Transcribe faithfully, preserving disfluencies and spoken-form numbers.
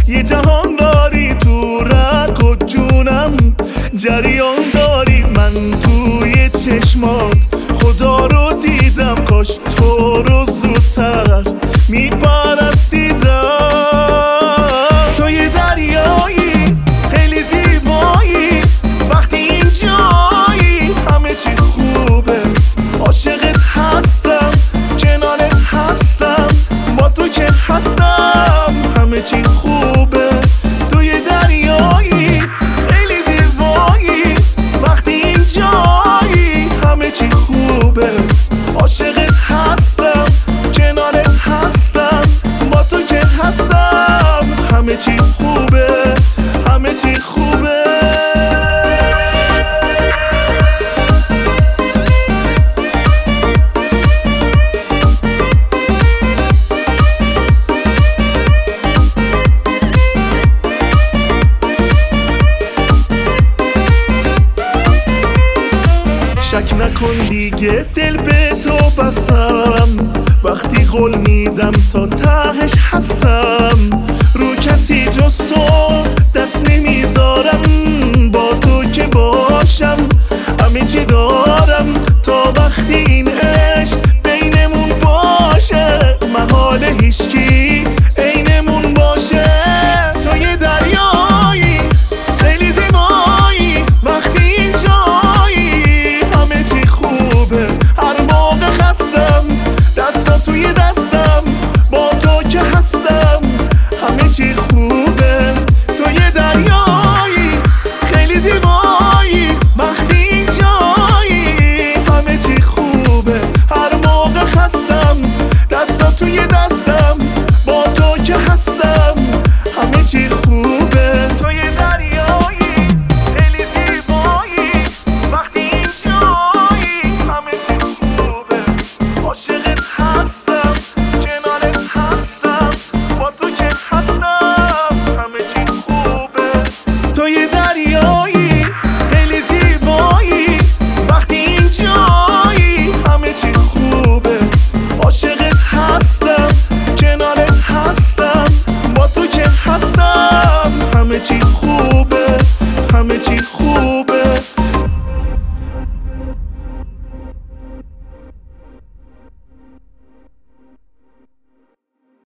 یه جهان داری تو رگ و جونم، جریان داری من توی چشمات. خدا رو دیدم کاش تو رو زودتر میپرستیدم. تو یه دریایی خیلی زیبایی، وقتی اینجایی همه چی خوبه. عاشقت هستم، کنارت هستم، با تو که هستم همه چی خوبه. تو یه دریایی خیلی زیبایی، وقتی اینجایی همه چی خوبه. عاشقت هستم، کنارت هستم، با تو که هستم همه چی خوبه، همه چی خوبه. شک نکن دیگه دل به تو بستم، وقتی قول میدم تا تهش هستم. رو کسی جز تو دست نمیذارم، با تو که باشم همه چی دارم. تا وقتی این عشق بینمون باشه، محال هیچکی عینمون باشه. تو یه دریایی خیلی زیبایی، وقتی اینجایی همه چی خوبه. هر موقع خستم دستا توی دستم، با تو که هستم همه چی خوبه. تو یه دریایی خیلی زیبایی، وقتی اینجایی همه چی خوبه. هر موقع خستم دستا توی دستم، با تو که هستم همه چی خوبه. تو یه دریایی خیلی زیبایی، وقتی اینجایی همه چی خوبه. عاشقت هستم، کنارت هستم، با تو که هستم همه چی خوبه. تو یه دریایی خیلی زیبایی، وقتی اینجایی همه چی خوبه. عاشقت هستم، کنارت هستم، با تو که هستم همه چی